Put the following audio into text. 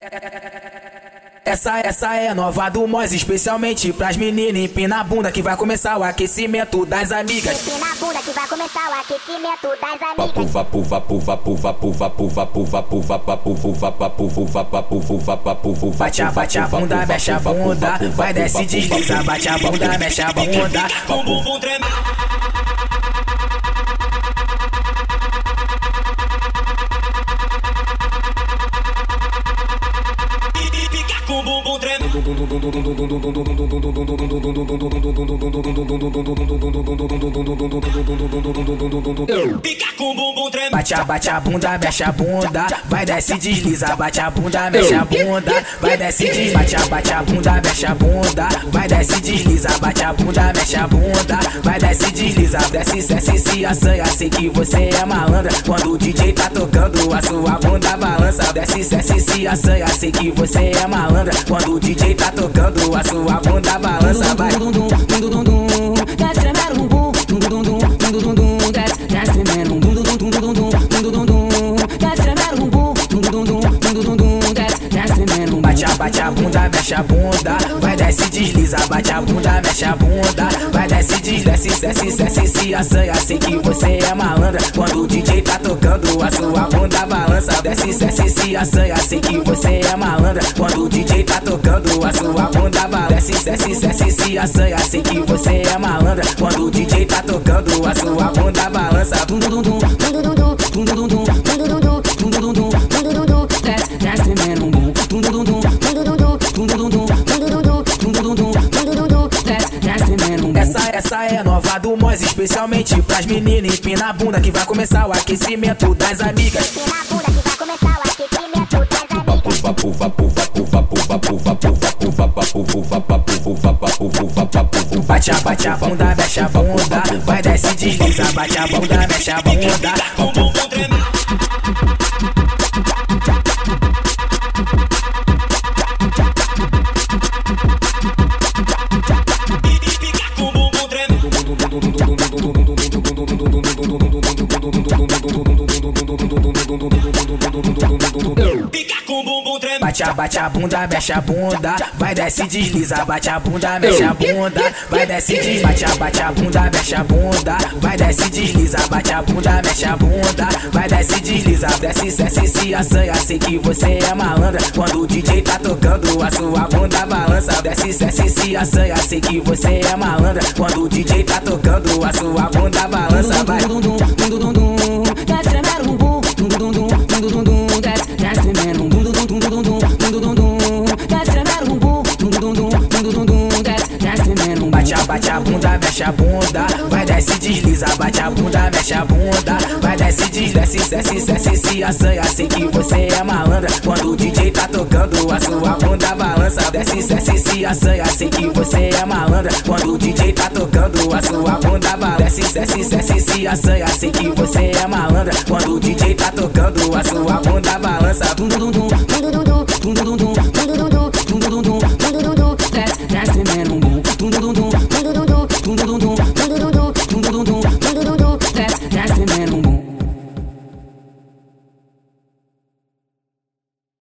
Essa é nova do Moz, especialmente pras meninas. Empina a bunda que vai começar o aquecimento das amigas. Empina a bunda que vai começar o aquecimento das amigas. Bate a bunda, mexe a bunda, vai desce desliza. Bate a bunda, mexe a bunda. Com o bumbum tremendo. Com o bumbum tremendo. Fica com o bumbum tremendo. Bate a bunda, mexe a bunda, vai desce desliza. Bate a bunda, mexe a bunda, vai desce desliza. Bate a bunda, mexe a bunda, vai desce desliza. Bate a bunda, mexe a bunda, vai desce desliza. Desce, se assanha, sei que você é malandra. Quando o DJ tá tocando, a sua bunda balança. Desce, se assanha, sei que você é malandra. Quando o DJ tá tocando, a sua bunda balança. Vai. Desce tremendo um bum, desce tremendo um bum, desce tremendo um bum, desce tremendo um bum. Bate a bunda, mexe a bunda, vai desce desliza. Bate a bunda, mexe a bunda, vai desce desce, se assanha, sei que você é malandra. Quando o DJ tá tocando, a sua bunda balança. Desce, se assanha, sei que você é malandra. Quando o DJ tá tocando, a sua bunda balança. Desce, se assanha, sei que você é malandra. Quando o DJ tá tocando, a sua bunda balança. Desce tremendo um bum, desce tremendo um bum. Essa é nova do Moz, especialmente pras meninas. Empina a bunda que vai começar o aquecimento das amigas. Empina a bunda que vai começar o aquecimento das amigas. Bate a bunda, mexe a bunda, vai desce desliza. Bate a bunda, mexe a bunda. Com o bumbum tremendo. Fica com o bumbum tremendo. Fica com o bumbum tremendo. Bate a bunda, mexe a bunda, vai desce desliza. Bate a bunda, mexe a bunda, vai desce desliza. Bate a bunda, mexe a bunda, vai desce desliza. Bate a bunda, mexe a bunda, vai desce desliza. Desce, se assanha, sei que você é malandra. Quando o DJ tá tocando, a sua bunda balança. Desce, se assanha, sei que você é malandra. Quando o DJ tá tocando, a sua bunda balança. Vai. Desce tremendo um bum, desce tremendo um bum, desce tremendo um bum, desce tremendo um bum. Bate a bunda, mexe a bunda, vai desce desliza. Bate a bunda, mexe a bunda, vai desce desce, se assanha, sei que você é malandra. Quando o DJ tá tocando, a sua bunda balança. Desce, se assanha, sei que você é malandra. Quando o DJ tá tocando, a sua bunda balança. Desce, se assanha, sei que você é malandra. Quando o DJ tá tocando, a sua bunda balança.